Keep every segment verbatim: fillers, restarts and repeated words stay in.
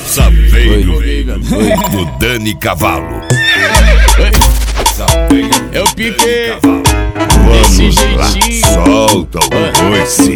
Saveiro do Dani Cavalo. É o pique. Vamos lá, solta o coice.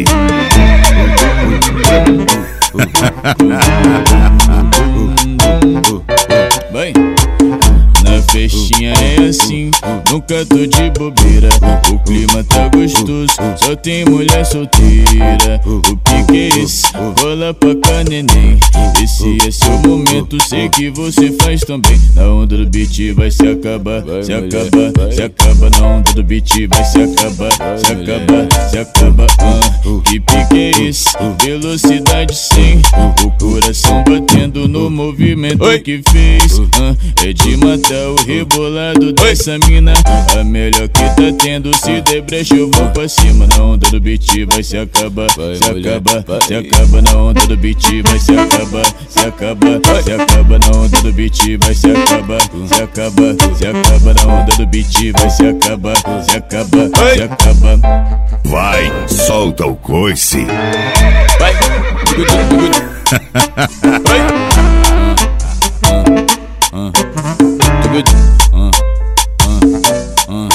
Vai. Na festinha é assim, nunca tô de bobeira. O clima tá gostoso, só tem mulher solteira. O pique é esse, rola pra cá neném. Esse é seu momento, sei que você faz também. Na onda do beat vai se acabar, se acaba, se acaba. Na onda do beat vai se acabar, se acaba, se acaba. uh. Que pique é esse, velocidade cem. O coração batendo no movimento que fez. uh. É de matar o rebolado dessa mina, a melhor que tá tendo. Se der brecha eu vou pra cima. Na onda do beat vai se acabar, se acaba, se acaba. Na onda do beat vai se acabar, se acaba, se acaba. Na onda do beat vai se acabar, se acaba, se acaba. Na onda do beat vai se acabar, se acaba, se acaba. Vai, solta o coice. Vai, vai. Uh, uh, uh.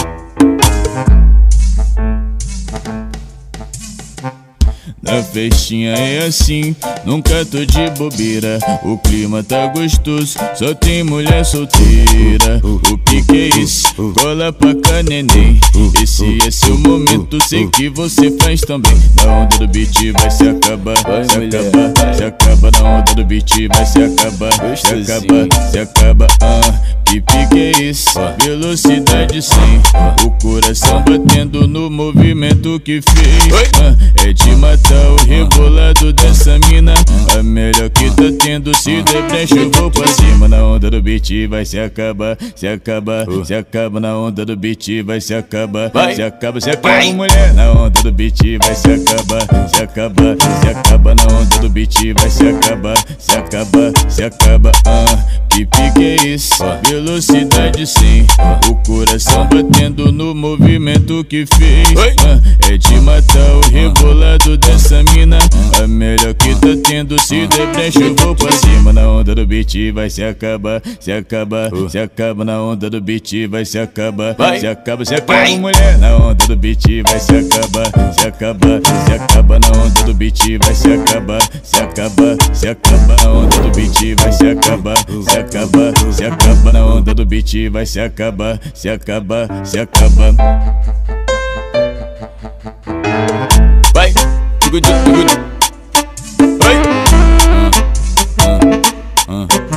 Na festinha é assim, nunca tô de bobeira. O clima tá gostoso, só tem mulher solteira. O pique é esse, cola pra cá neném. Esse é seu momento, sei que você faz também. Na onda do beat vai se acabar, se acaba, se acaba. Na onda do beat vai se acabar, se acaba, se acaba. uh. Que pique é esse, velocidade cem. O coração batendo no movimento que fez. uh. É de matar o rebolado dessa mina, a melhor que tá tendo. Se der brecha eu vou pra cima. Na onda do beat vai se acabar, se acaba, se acaba. Na onda do beat vai se acabar, se acaba, se acaba. Mulher, na onda do beat vai se acabar, se acaba, se acaba. Na onda do beat vai se acabar, se acaba, se acaba. uh. Que pique é esse, velocidade cem. O coração batendo no movimento que fez. uh. É de matar o rebolado dessa mina, a melhor que tá tendo. Se der brecha eu vou pra cima. Na onda do beat vai se acabar, se acaba, se acaba. Na onda do beat vai se acabar, se acaba, se acaba. Mulher, na onda do beat vai se acabar, se acaba, se acaba. Na onda do beat vai se acabar, se acaba, se acaba. Na onda do beat vai se acabar, se acaba, se acaba. Na onda do beat vai se acabar, se acaba, se acaba. Vai, good, good. Vai. Uh, uh, uh.